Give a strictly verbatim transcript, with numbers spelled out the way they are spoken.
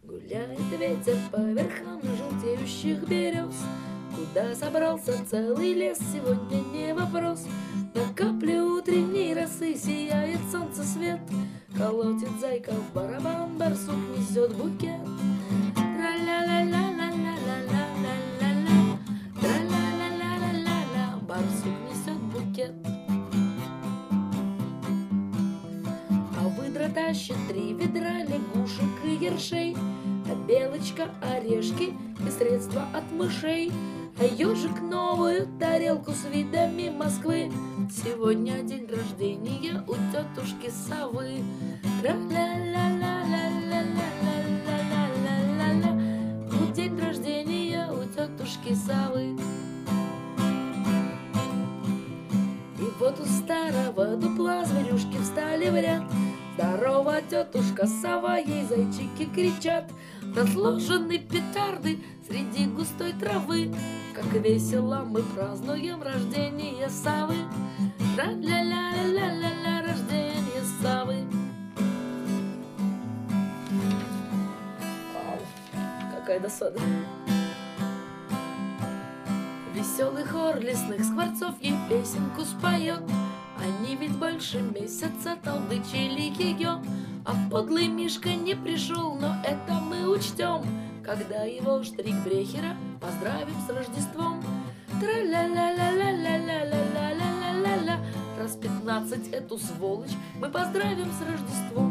Гуляет ветер по верхам желтеющих берез. Куда собрался целый лес, сегодня не вопрос. На капле утренней росы сияет солнце свет. Колотит зайка в барабан, барсук несет букет. Тра-ля-ля-ля-ля-ля-ля-ля-ля, тра-ля-ля-ля-ля-ля-ля, барсук несет букет. А выдра тащит три ведра лягушек и ершей, а белочка орешки и средства от мышей, а ежик новую тарелку с видами Москвы. Сегодня день рождения у тетушки совы. Ля-ля-ля-ля-ля-ля-ля-ля-ля-ля-ля. Вот день рождения у тетушки совы. И вот у старого дупла зверюшки встали в ряд. Здорово, тетушка сова, ей зайчики кричат. Разложены петарды среди густой травы. Как весело мы празднуем рождение совы. Ля-ля-ля-ля-ля-ля, рождение совы. Вау, какая досада. Веселый хор лесных скворцов ей песенку споет. Они ведь больше месяца толдычили ее. А подлый Мишка не пришел, но это мы учтем, когда его штрикбрехера поздравим с Рождеством. Тра-ля-ля-ля-ля-ля-ля-ля-ля-ля-ля. Раз пятнадцать эту сволочь мы поздравим с Рождеством.